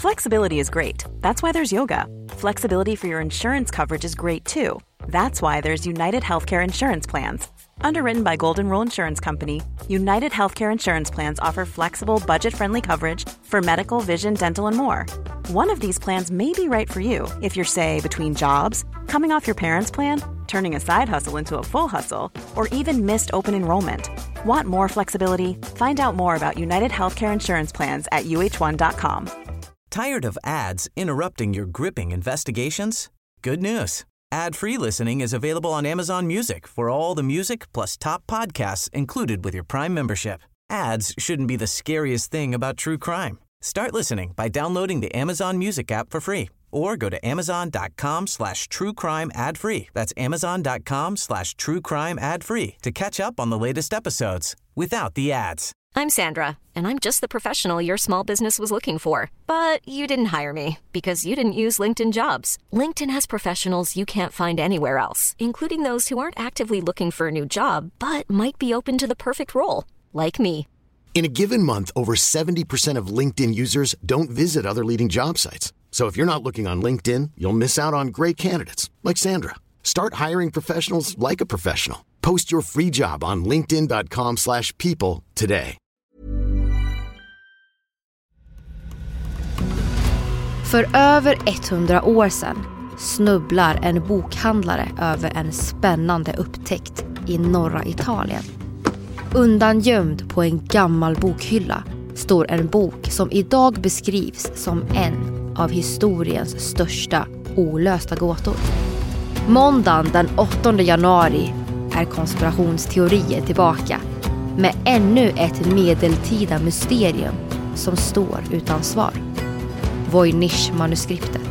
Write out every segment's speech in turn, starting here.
Flexibility is great. That's why there's yoga. Flexibility for your insurance coverage is great too. That's why there's United Healthcare Insurance Plans. Underwritten by Golden Rule Insurance Company, United Healthcare Insurance Plans offer flexible, budget-friendly coverage for medical, vision, dental, and more. One of these plans may be right for you if you're, say, between jobs, coming off your parents' plan, turning a side hustle into a full hustle, or even missed open enrollment. Want more flexibility? Find out more about United Healthcare Insurance Plans at uh1.com. Tired of ads interrupting your gripping investigations? Good news. Ad-free listening is available on Amazon Music for all the music plus top podcasts included with your Prime membership. Ads shouldn't be the scariest thing about true crime. Start listening by downloading the Amazon Music app for free or go to amazon.com/truecrime ad-free. That's amazon.com/truecrime ad-free to catch up on the latest episodes without the ads. I'm Sandra, and I'm just the professional your small business was looking for. But you didn't hire me because you didn't use LinkedIn Jobs. LinkedIn has professionals you can't find anywhere else, including those who aren't actively looking for a new job, but might be open to the perfect role, like me. In a given month, over 70% of LinkedIn users don't visit other leading job sites. So if you're not looking on LinkedIn, you'll miss out on great candidates, like Sandra. Start hiring professionals like a professional. Post your free job on linkedin.com/people today. För över 100 år sedan snubblar en bokhandlare över en spännande upptäckt i norra Italien. Undangömd på en gammal bokhylla står en bok som idag beskrivs som en av historiens största olösta gåtor. Måndagen den 8 januari är konspirationsteorier tillbaka med ännu ett medeltida mysterium som står utan svar. Voynich-manuskriptet.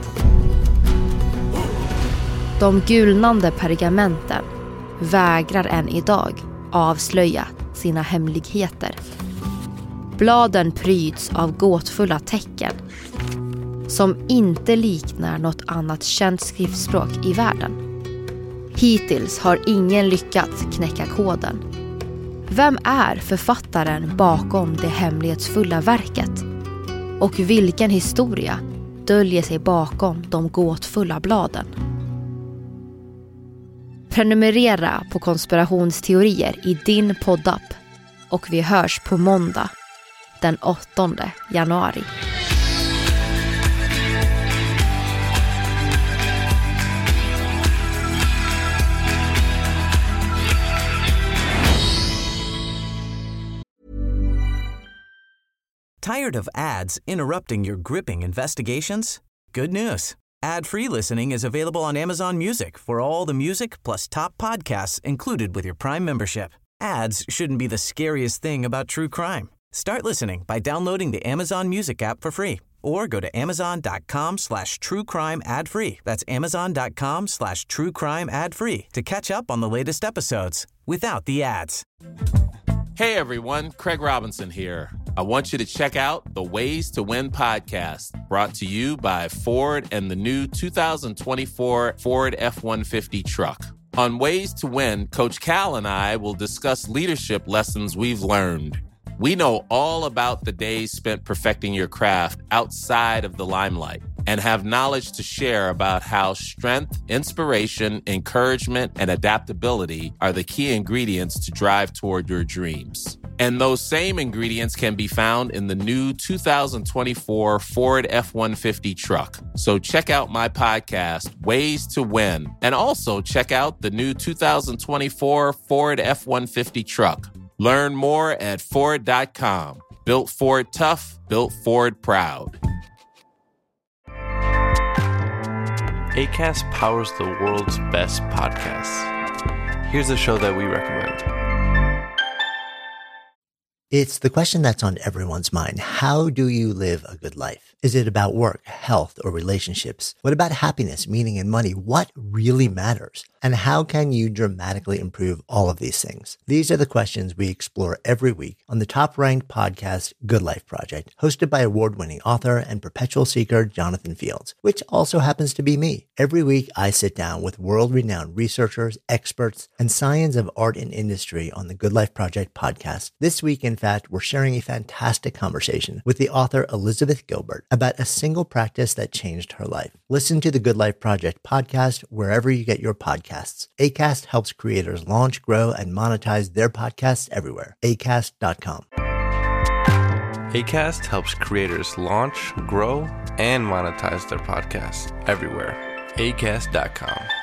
De gulnande pergamenten vägrar än idag avslöja sina hemligheter. Bladen pryds av gåtfulla tecken som inte liknar något annat känt skriftspråk i världen. Hittills har ingen lyckats knäcka koden. Vem är författaren bakom det hemlighetsfulla verket? Och vilken historia döljer sig bakom de gåtfulla bladen? Prenumerera på konspirationsteorier i din poddapp och vi hörs på måndag den 8 januari. Tired of ads interrupting your gripping investigations? Good news. Ad-free listening is available on Amazon Music for all the music plus top podcasts included with your Prime membership. Ads shouldn't be the scariest thing about true crime. Start listening by downloading the Amazon Music app for free or go to amazon.com/truecrime ad-free. That's amazon.com/truecrime ad-free to catch up on the latest episodes without the ads. Hey everyone, Craig Robinson here. I want you to check out the Ways to Win podcast, brought to you by Ford and the new 2024 Ford F-150 truck. On Ways to Win, Coach Cal and I will discuss leadership lessons we've learned. We know all about the days spent perfecting your craft outside of the limelight and have knowledge to share about how strength, inspiration, encouragement, and adaptability are the key ingredients to drive toward your dreams. And those same ingredients can be found in the new 2024 Ford F-150 truck. So check out my podcast, Ways to Win, and also check out the new 2024 Ford F-150 truck. Learn more at Ford.com. Built Ford tough, built Ford proud. Acast powers the world's best podcasts. Here's a show that we recommend. It's the question that's on everyone's mind. How do you live a good life? Is it about work, health, or relationships? What about happiness, meaning, and money? What really matters? And how can you dramatically improve all of these things? These are the questions we explore every week on the top-ranked podcast, Good Life Project, hosted by award-winning author and perpetual seeker Jonathan Fields, which also happens to be me. Every week, I sit down with world-renowned researchers, experts, and science of art and industry on the Good Life Project podcast. This week in fact, we're sharing a fantastic conversation with the author Elizabeth Gilbert about a single practice that changed her life. Listen to the Good Life Project podcast wherever you get your podcasts. Acast helps creators launch, grow, and monetize their podcasts everywhere. Acast.com. Acast helps creators launch, grow, and monetize their podcasts everywhere. Acast.com.